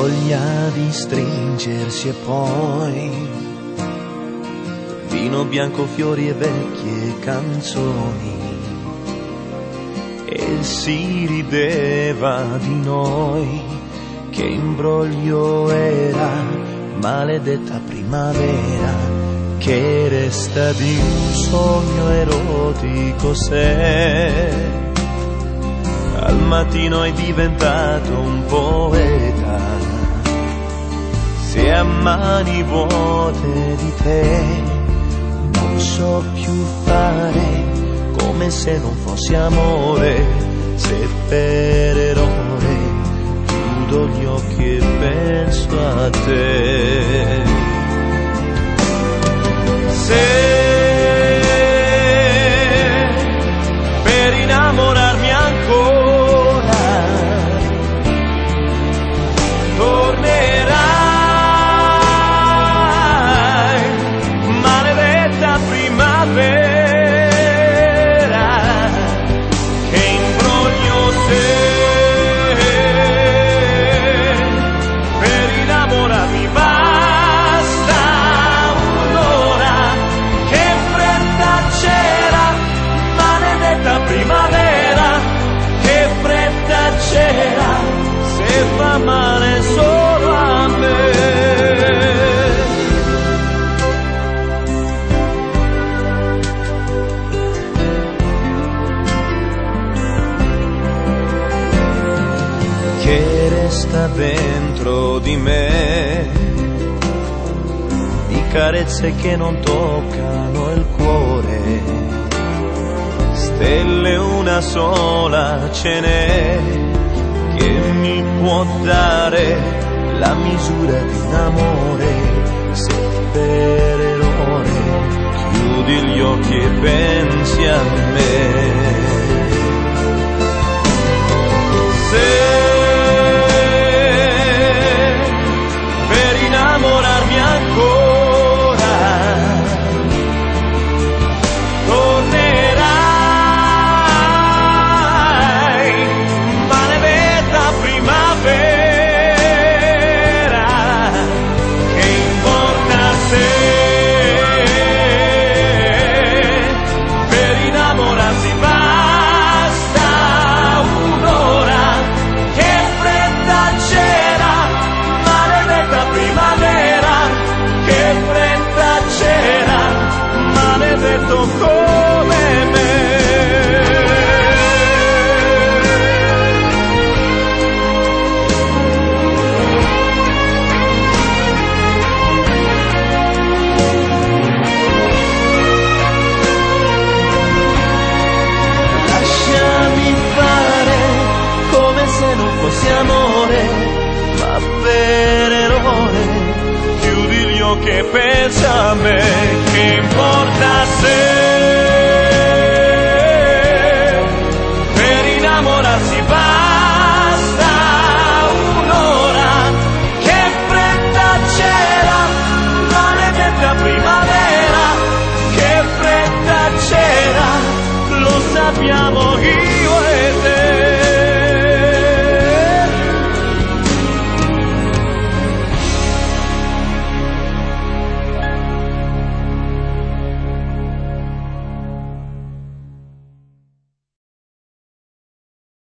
voglia di stringersi e poi vino bianco, fiori e vecchie canzoni, e si rideva di noi. Che imbroglio era, maledetta primavera, che resta di un sogno erotico se al mattino è diventato un poeta. Se a mani vuote di te non so più fare, come se non fossi amore, se per errore chiudo gli occhi e penso a te. Se per innamorarmi ancora tornerai, maledetta primavera, che imbroglio sei, per innamorarmi basta un'ora, che fretta c'era, maledetta primavera, che fretta c'era, se fa male solo a me. Che resta dentro di me, di carezze che non toccano il cuore, stelle una sola ce n'è, che mi può dare la misura di un amore, se per errore chiudi gli occhi e pensi a me. Se per innamorarmi ancora tornerai, maledetta primavera, che importa se per innamorarsi basta un'ora, che fretta c'era, maledetta primavera, che fretta c'era, maledetto come me. Lasciami fare come se non fossi amore, ma per errore chiudi gli occhi e pensa a me, che importa se